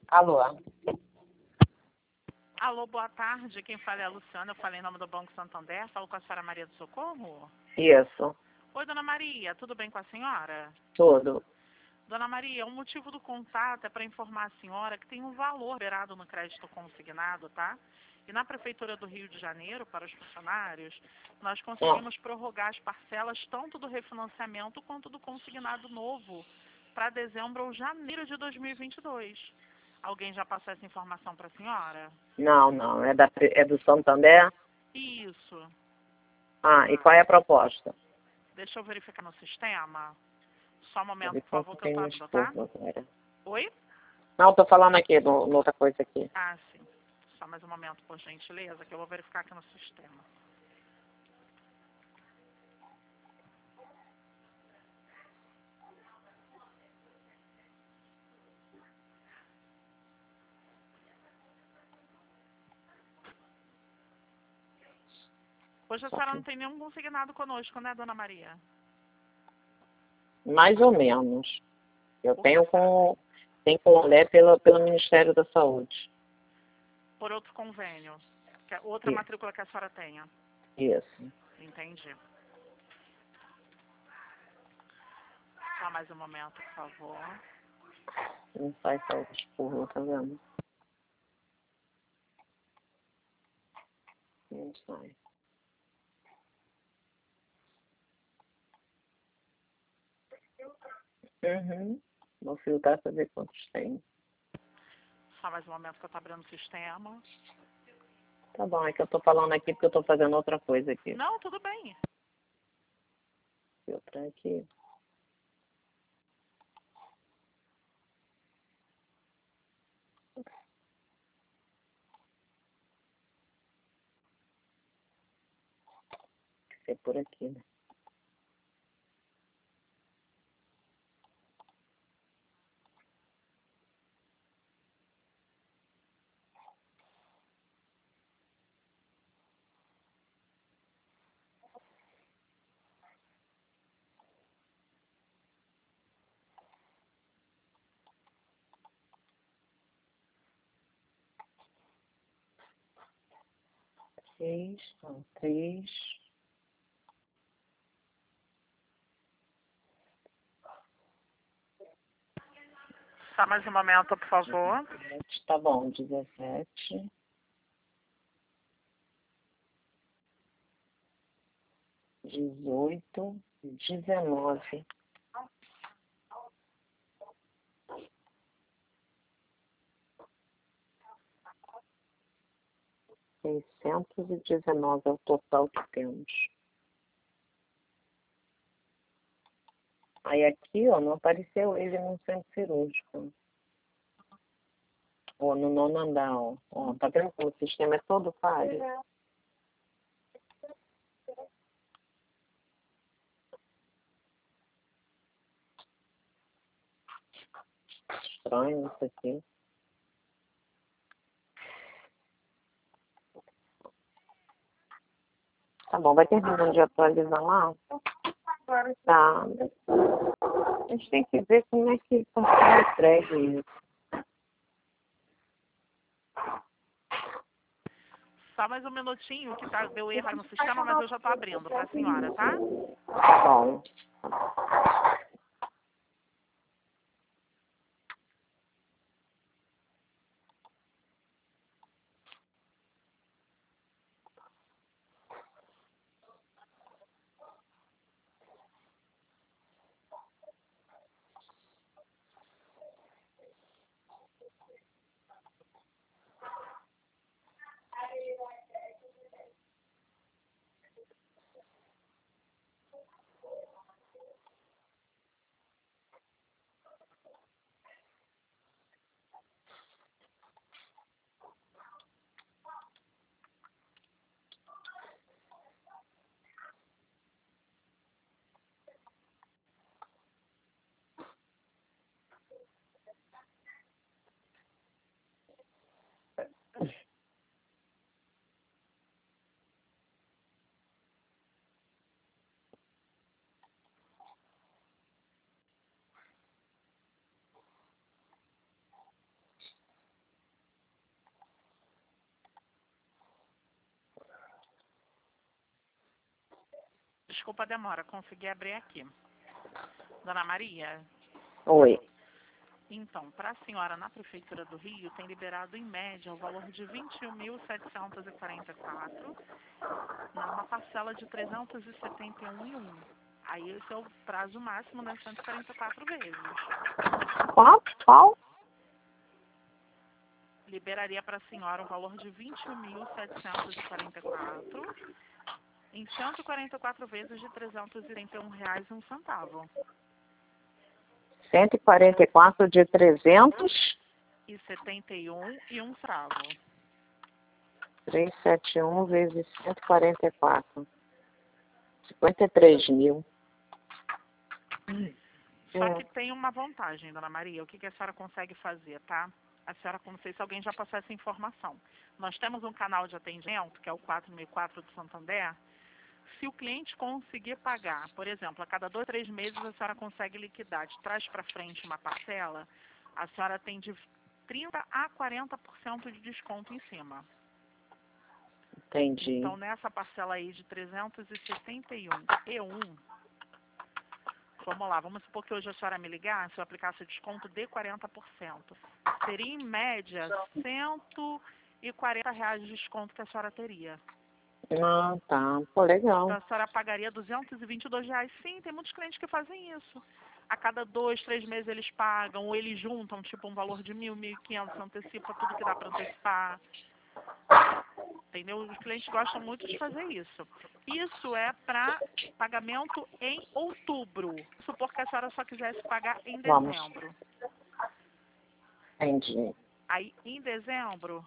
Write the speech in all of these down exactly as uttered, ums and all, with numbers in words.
Alô? Alô, boa tarde. Quem fala é a Luciana. Eu falei em nome do Banco Santander. Falo com a senhora Maria do Socorro? Isso, Oi, dona Maria. Tudo bem com a senhora? tudo. Dona Maria, o motivo do contato é para informar a senhora que tem um valor liberado no crédito consignado, tá? E na Prefeitura do Rio de Janeiro, para os funcionários, nós conseguimos prorrogar as parcelas tanto do refinanciamento quanto do consignado novo para dezembro ou janeiro de dois mil e vinte e dois. Alguém já passou essa informação para a senhora? Não, não, é, da, é do Santander? Isso. Ah, e qual é a proposta? Deixa eu verificar no sistema. Só um momento, Ele por favor, que eu tem tô um abrindo, tá? estudo agora. Oi? Não, tô falando aqui, no, noutra coisa aqui. Ah, sim. Só mais um momento, por gentileza, que eu vou verificar aqui no sistema. Hoje a Só senhora que- não tem nenhum consignado conosco, né, dona Maria? Mais ou menos. Eu Por que tenho a senhora com, tenho com o Olé pelo, pelo Ministério da Saúde. por outro convênio? Que é outra Isso. matrícula que a senhora tenha. Isso. Entendi. Só mais um momento, por favor. Não sai saúde por tá vendo? Não sai. Uhum. Vou filtrar para ver quantos tem. Só mais um momento que eu tô abrindo o sistema. Tá bom, é que eu tô falando aqui porque eu tô fazendo outra coisa aqui. Não, tudo bem. Filtrar aqui. Tem que ser por aqui, né? Três, são três. Só mais um momento, por favor. Tá bom, dezessete. Dezoito. Dezenove. Seiscentos e dezenove é o total que temos. Aí aqui, ó, não apareceu ele no centro cirúrgico. Ó, no nono andar, ó. Ó, tá vendo como o sistema é todo falho? Estranho isso aqui. Tá bom, vai terminando de atualizar lá? Tá. A gente tem que ver como é que funciona o entregue isso. Só mais um minutinho que tá, deu erro no sistema, mas eu já tô abrindo para a senhora, tá? Tá bom. desculpa a demora, consegui abrir aqui. Dona Maria? Oi. Então, para a senhora, na Prefeitura do Rio, tem liberado em média o valor de vinte e um mil setecentos e quarenta e quatro, numa parcela de trezentos e setenta e um e um. Aí esse é o prazo máximo, né? cento e quarenta e quatro vezes. Qual? Qual? Liberaria para a senhora um valor de vinte e um mil setecentos e quarenta e quatro em cento e quarenta e quatro vezes de trezentos e setenta e um reais e um centavo. cento e quarenta e quatro de trezentos E setenta e um e um centavo. trezentos e setenta e um vezes cento e quarenta e quatro. cinquenta e três mil. Só que tem uma vantagem, Dona Maria. O que, que a senhora consegue fazer, tá? A senhora, não sei se alguém já passou essa informação. Nós temos um canal de atendimento, que é o quatro seis quatro do Santander. Se o cliente conseguir pagar, por exemplo, a cada dois, três meses a senhora consegue liquidar de trás para frente uma parcela, a senhora tem de trinta a quarenta por cento de desconto em cima. Entendi. Então, nessa parcela aí de trezentos e setenta e um e um, vamos lá, vamos supor que hoje a senhora me ligar, se eu aplicasse o desconto de quarenta por cento. Seria, em média, cento e quarenta reais de desconto que a senhora teria. Ah, tá. Pô, legal. Então, a senhora pagaria duzentos e vinte e dois reais. Sim, tem muitos clientes que fazem isso. A cada dois, três meses eles pagam, ou eles juntam, tipo, um valor de mil, mil e quinhentos, antecipa tudo que dá para antecipar. Entendeu? Os clientes gostam muito de fazer isso. Isso é para pagamento em outubro. Supor que a senhora só quisesse pagar em Vamos. dezembro. Entendi. Aí, em dezembro,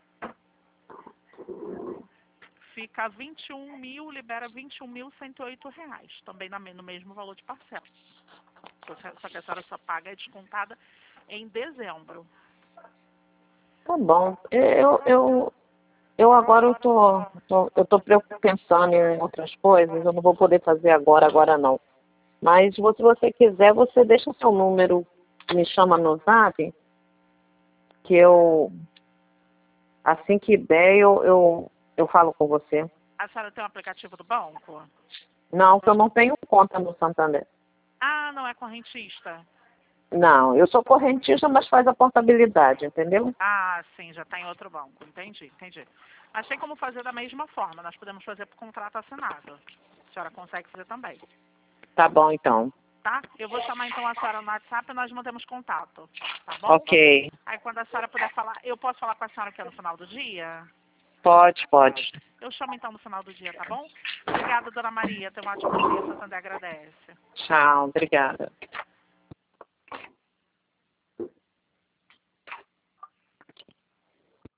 fica vinte e um mil, libera vinte e um mil cento e oito reais. Também no mesmo valor de parcela. Só que a senhora só paga, é descontada em dezembro. Tá bom. Eu, eu, eu agora eu tô, tô, eu tô pensando em outras coisas. Eu não vou poder fazer agora, agora não. Mas se você quiser, você deixa seu número, me chama no zap, que eu, assim que der, eu, eu, eu falo com você. A senhora tem um aplicativo do banco? Não, que eu não tenho conta no Santander. Ah, não é correntista? Não, eu sou correntista, mas faz a portabilidade, entendeu? Ah, sim, já está em outro banco. Entendi, entendi. Mas tem como fazer da mesma forma. Nós podemos fazer por contrato assinado. A senhora consegue fazer também. Tá bom, então. Tá? Eu vou chamar então a senhora no WhatsApp e nós mantemos contato. Tá bom? Ok. Aí quando a senhora puder falar, eu posso falar com a senhora aqui no final do dia? Pode, pode. Eu chamo então no final do dia, tá bom? Obrigada, Dona Maria. Tenha um ótimo dia. Santander agradece. Tchau, obrigada.